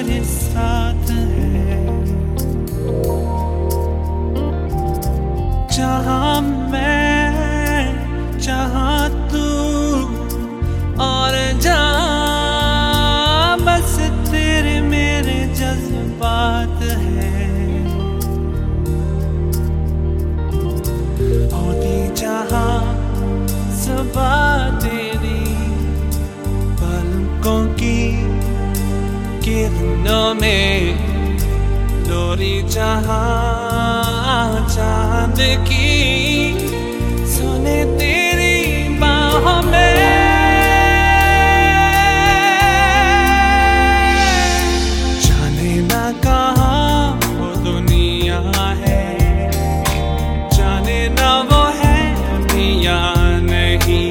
मेरे साथ है। जहाँ मैं जहाँ तू और जहाँ बस तेरे मेरे जज्बात है। होती जहाँ सुबह तेरी पलकों की किरणों में, लोरी जहाँ चांद की सुने तेरी बाहों में। जाने ना कहाँ वो दुनिया है, जाने ना वो है भी या नहीं,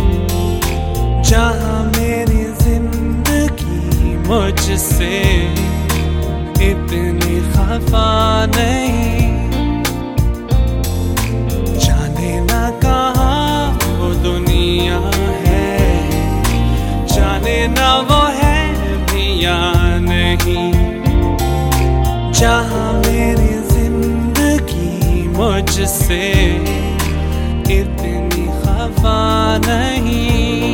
जहाँ मेरी जिंदगी मुझसे इतनी खफा नहीं। जाने ना कहाँ वो दुनिया है, जाने ना वो है भी या नहीं, जहाँ मेरी जिंदगी मुझसे इतनी खफा नहीं।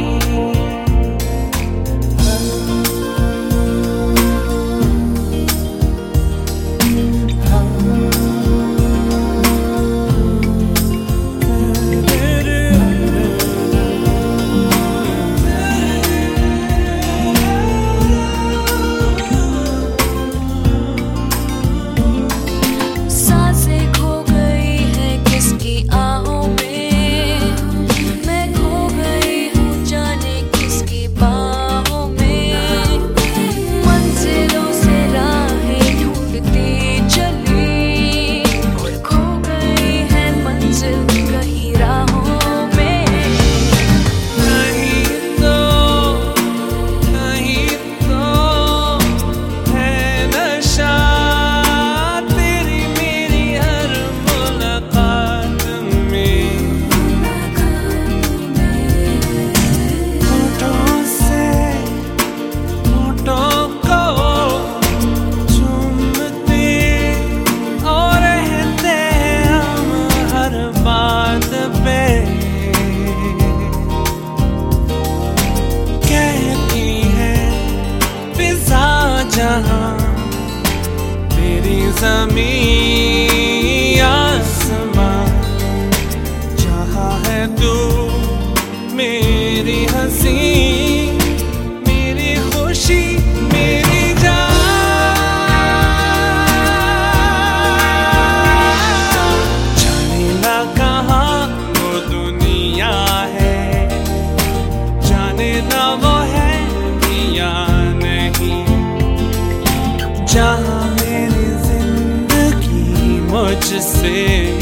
जहाँ तेरी ज़मीं आसमां, जहाँ है तू मेरी हंसी, मेरी खुशी, मेरी जान। जाने ना कहाँ वो दुनिया है, जाने ना वो है भी या नहीं, जहाँ मेरी जिंदगी मुझसे